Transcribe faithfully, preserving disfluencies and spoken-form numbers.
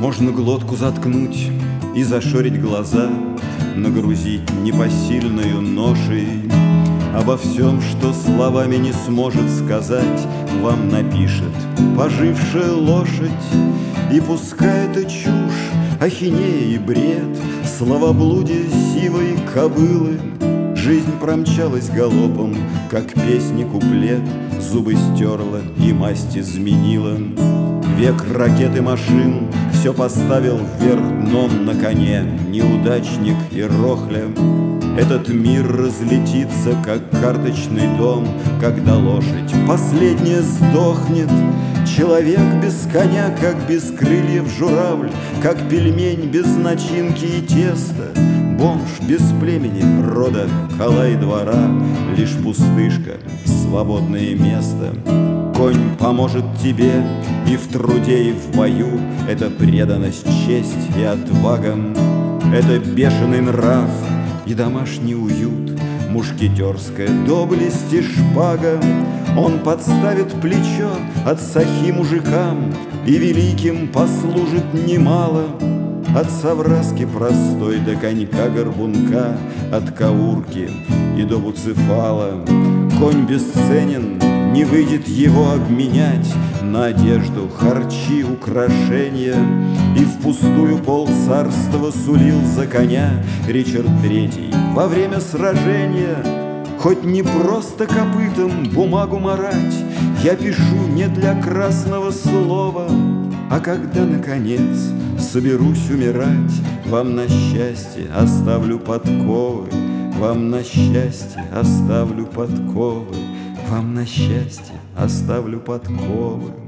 Можно глотку заткнуть и зашорить глаза, нагрузить непосильную ношей. Обо всем, что словами не сможет сказать, вам напишет пожившая лошадь. И пускай это чушь, ахинея и бред, словоблудие сивой кобылы, жизнь промчалась галопом, как песни куплет, зубы стерла и масть изменила. Век ракет и машин все поставил вверх дном на коне неудачник и рохля. Этот мир разлетится, как карточный дом, когда лошадь последняя сдохнет. Человек без коня, как без крыльев журавль, как пельмень без начинки и теста, бомж без племени, рода, кола и двора, лишь пустышка, свободное место. Конь поможет тебе и в труде, и в бою. Это преданность, честь и отвага. Это бешеный нрав и домашний уют, мушкетерская доблесть и шпага. Он подставит плечо от сахи мужикам и великим послужит немало. От совраски простой до конька-горбунка, от каурки и до буцефала. Конь бесценен, не выйдет его обменять на одежду, харчи, украшения. И впустую полцарства сулил за коня Ричард Третий во время сражения. Хоть не просто копытом бумагу марать, я пишу не для красного слова, а когда, наконец, соберусь умирать, вам на счастье оставлю подковы, вам на счастье оставлю подковы, вам на счастье оставлю подковы.